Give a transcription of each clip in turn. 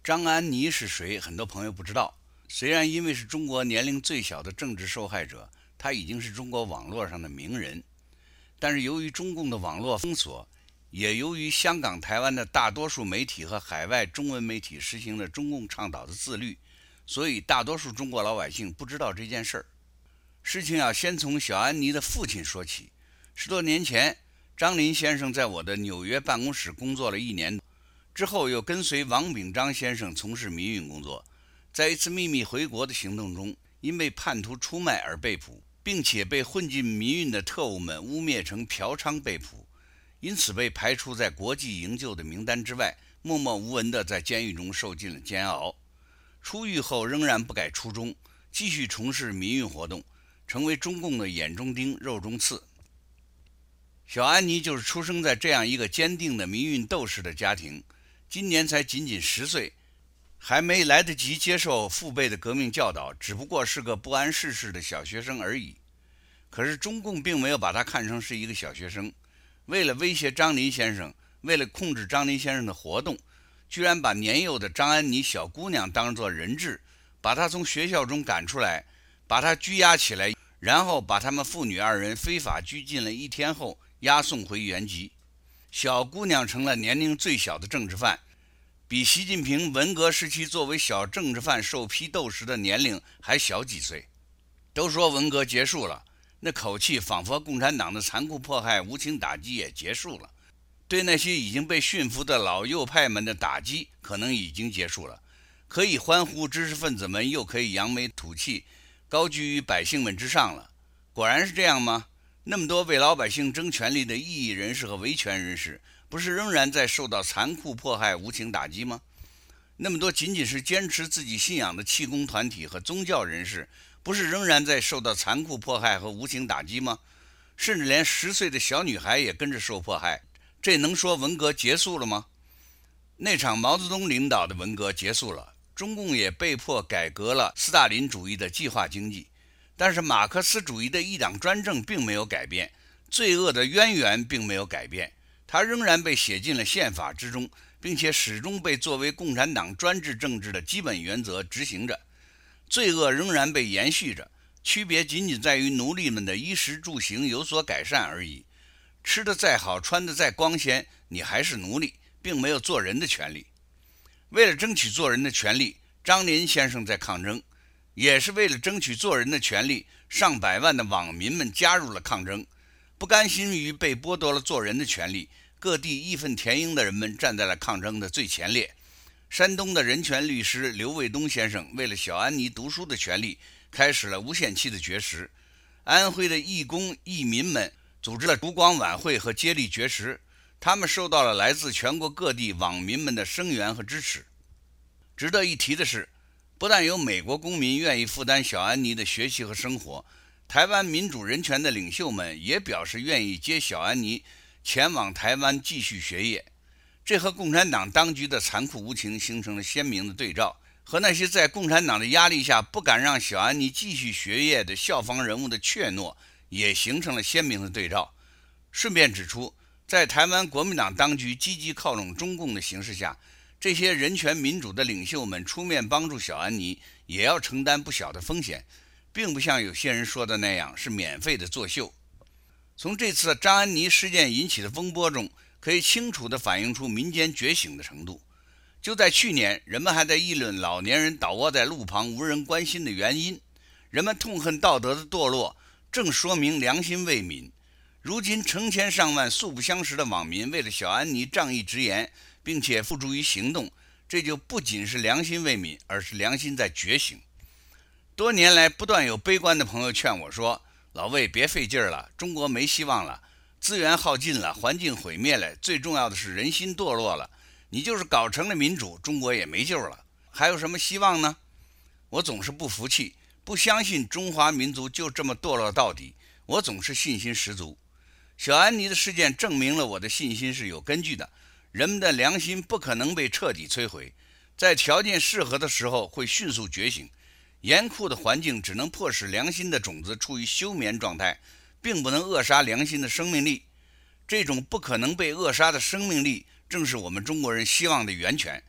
张安妮是谁？很多朋友不知道。虽然因为是中国年龄最小的政治受害者，她已经是中国网络上的名人，但是由于中共的网络封锁，也由于香港、台湾的大多数媒体和海外中文媒体实行了中共倡导的自律，所以大多数中国老百姓不知道这件事儿。事情要先从小安妮的父亲说起。10多年前，张林先生在我的纽约办公室工作了1年，之后又跟随王炳章先生从事民运工作。在一次秘密回国的行动中，因为叛徒出卖而被捕，并且被混进民运的特务们污蔑成嫖娼被捕，因此被排除在国际营救的名单之外，默默无闻地在监狱中受尽了煎熬。出狱后仍然不改初衷，继续从事民运活动，成为中共的眼中钉、肉中刺。小安妮就是出生在这样一个坚定的民运斗士的家庭，今年才仅仅10岁，还没来得及接受父辈的革命教导，只不过是个不谙世事的小学生而已。可是中共并没有把他看成是一个小学生，为了威胁张林先生，为了控制张林先生的活动，居然把年幼的张安妮小姑娘当作人质，把她从学校中赶出来，把她拘押起来，然后把他们父女2人非法拘禁了1天后押送回原籍。小姑娘成了年龄最小的政治犯，比习近平文革时期作为小政治犯受批斗时的年龄还小几岁。都说文革结束了，那口气仿佛共产党的残酷迫害、无情打击也结束了，对那些已经被驯服的老右派们的打击可能已经结束了，可以欢呼知识分子们又可以扬眉吐气，高居于百姓们之上了。果然是这样吗？那么多为老百姓争权利的异议人士和维权人士，不是仍然在受到残酷迫害、无情打击吗？那么多仅仅是坚持自己信仰的气功团体和宗教人士，不是仍然在受到残酷迫害和无情打击吗？甚至连10岁的小女孩也跟着受迫害，这能说文革结束了吗？那场毛泽东领导的文革结束了，中共也被迫改革了斯大林主义的计划经济，但是马克思主义的一党专政并没有改变，罪恶的渊源并没有改变，它仍然被写进了宪法之中，并且始终被作为共产党专制政治的基本原则执行着。罪恶仍然被延续着，区别仅仅在于奴隶们的衣食住行有所改善而已。吃得再好，穿得再光鲜，你还是奴隶，并没有做人的权利。为了争取做人的权利，张林先生在抗争，也是为了争取做人的权利，上百万的网民们加入了抗争。不甘心于被剥夺了做人的权利，各地义愤填膺的人们站在了抗争的最前列。山东的人权律师刘卫东先生为了小安妮读书的权利，开始了无限期的绝食。安徽的义工义民们组织了烛光晚会和接力绝食，他们受到了来自全国各地网民们的声援和支持。值得一提的是，不但有美国公民愿意负担小安妮的学习和生活，台湾民主人权的领袖们也表示愿意接小安妮前往台湾继续学业。这和共产党当局的残酷无情形成了鲜明的对照，和那些在共产党的压力下不敢让小安妮继续学业的校方人物的怯懦也形成了鲜明的对照。顺便指出，在台湾国民党当局积极靠拢中共的形势下，这些人权民主的领袖们出面帮助小安妮，也要承担不小的风险，并不像有些人说的那样是免费的作秀。从这次张安妮事件引起的风波中，可以清楚地反映出民间觉醒的程度。就在去年，人们还在议论老年人倒卧在路旁无人关心的原因，人们痛恨道德的堕落，正说明良心未泯。如今成千上万素不相识的网民为了小安妮仗义直言，并且付诸于行动，这就不仅是良心未泯，而是良心在觉醒。多年来不断有悲观的朋友劝我说，老魏别费劲了，中国没希望了，资源耗尽了，环境毁灭了，最重要的是人心堕落了，你就是搞成了民主，中国也没救了，还有什么希望呢？我总是不服气，不相信中华民族就这么堕落到底，我总是信心十足。小安妮的事件证明了我的信心是有根据的，人们的良心不可能被彻底摧毁，在条件适合的时候会迅速觉醒。严酷的环境只能迫使良心的种子处于休眠状态，并不能扼杀良心的生命力。这种不可能被扼杀的生命力，正是我们中国人希望的源泉，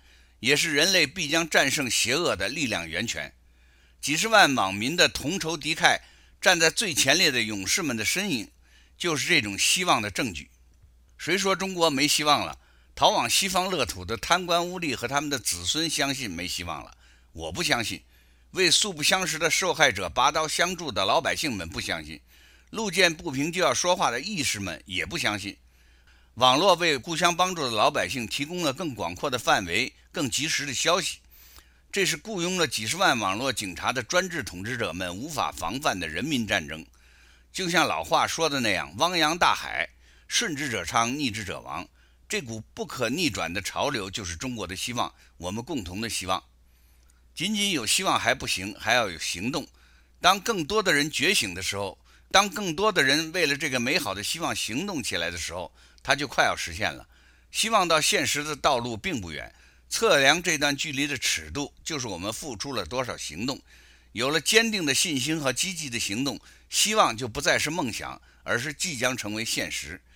也是人类必将战胜邪恶的力量源泉。几十万网民的同仇敌忾，站在最前列的勇士们的身影，就是这种希望的证据。谁说中国没希望了？逃往西方乐土的贪官污吏和他们的子孙相信没希望了，我不相信。为素不相识的受害者拔刀相助的老百姓们不相信，路见不平就要说话的义士们也不相信。网络为互相帮助的老百姓提供了更广阔的范围、更及时的消息，这是雇佣了几十万网络警察的专制统治者们无法防范的人民战争。就像老话说的那样，汪洋大海，顺之者昌，逆之者亡。这股不可逆转的潮流就是中国的希望，我们共同的希望。仅仅有希望还不行，还要有行动。当更多的人觉醒的时候，当更多的人为了这个美好的希望行动起来的时候，它就快要实现了。希望到现实的道路并不远，测量这段距离的尺度就是我们付出了多少行动。有了坚定的信心和积极的行动，希望就不再是梦想，而是即将成为现实。